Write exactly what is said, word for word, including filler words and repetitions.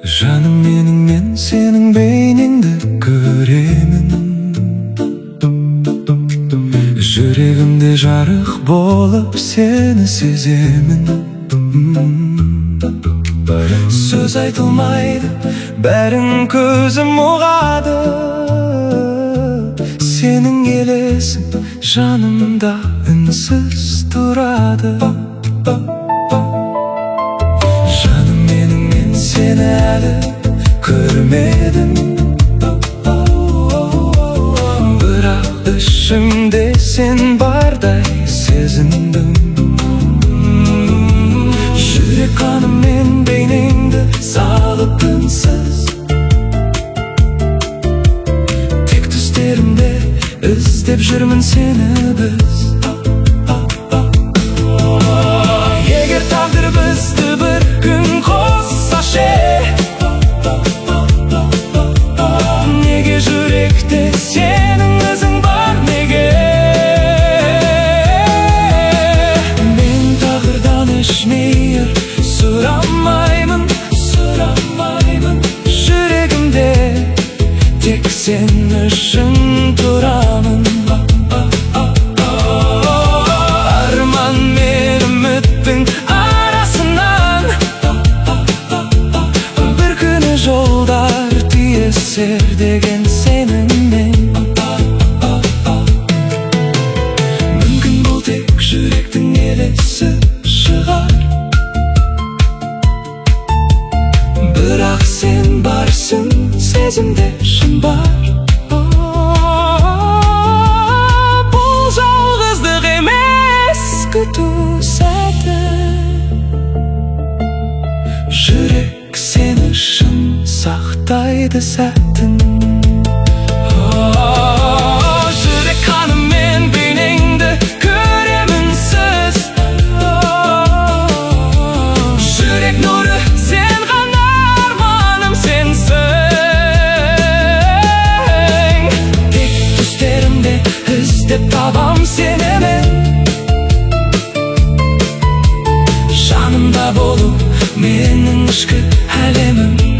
Жаным менің, мен сенің бейнеңді көремін. Жүрегімде жарық болып сені сеземін. Сөз айтылмайды, бәрін көзім ұғады. Сенің елесің жанымда үнсіз тұрады. Жаным менің, мен сені әлі көрмедім. Бірақ ішімде сен бардай сезіндім. Жүрек қаныммен бейнеңді салып үнсіз, тек түстерімде іздеп жүрмін сені біз. Егер тағдыр бізді бір күн қосса ше, неге жүректе сенің ізің бар, неге? Мен тағдырдан еш мейір сұрамаймын, сұрамаймын. Жүрегімде тек сен үшін тұрамын. Арман мен үміттің арасынан бір күні жолдар түйісер деген сеніммен. Мүмкін бұл тек жүректің елесі шығар, бірақ сен барсың, сезімде шын бар. Бұл жалғыздық емес, күту сәті. Жүрек сені шын сақтайды сәтін. Жүрек қаныммен бейнеңді көремін сіз. Жүрек нұры сен ғана, арманым сенсің. Тек түстерімде іздеп табам сені мен. Жанымда болу менің ішкі әлемім.